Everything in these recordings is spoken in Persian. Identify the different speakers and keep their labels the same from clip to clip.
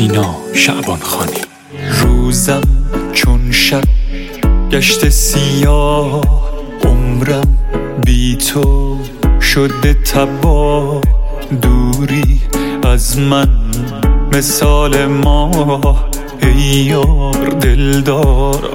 Speaker 1: سینا شعبانخانی. روزم چون شب گشت سیاه، عمرم بی تو شده تباه. دوری از من مثال ماه، ای یار دلدار.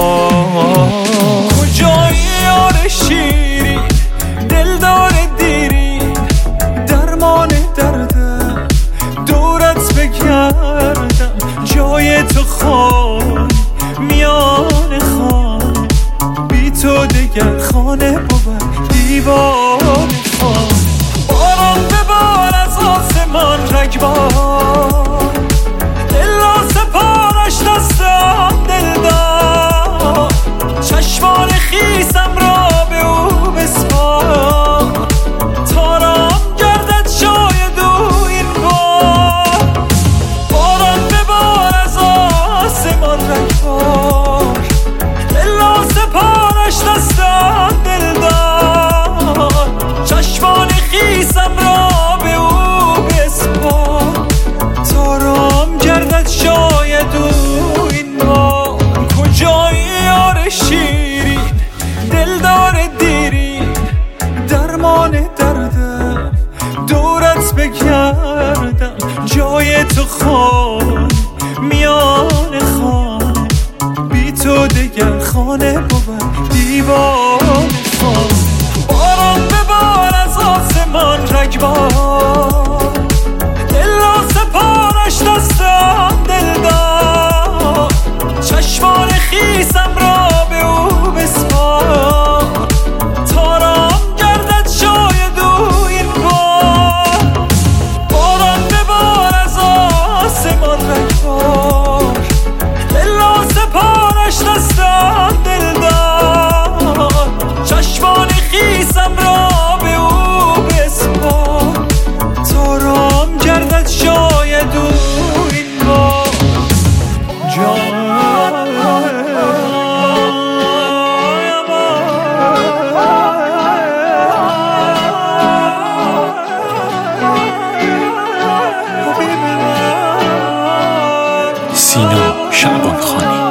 Speaker 1: کجایی یار شیری دلدار دیری، درمان دردم دورت بگردم. جای تو خان میان خان، بی تو دگر خانه بود دیوان خان. باران ببار از آسمان رگبار، دلا سپارش دستم دلدار. چشمان خیسم را به او بسپار، تارام گردد شاید او این بار. باران ببار از آسمان رگبار، دلا سپارش دستم دلدار. چشمان خیسم را به او بسپار، تارام گردد شاید او این بار. کجایی یار شیرین دلدار دیرین، درمان دردم دورت بگردم. جای تو خان میان خان، بی تو دگر خانه بود دیوان خان. باران ببار از آسمان رگبار، دلا سپارش دستم دلدار. چشمان خیسم را به او بسپار، تارام گردد شاید او این بار. باران ببار از آسمان رگبار، دلا سپارش دستم دلدار. چشمان خیسم را به او بسپار، تارام گردد شاید او این بار. سینا شعبانخانی.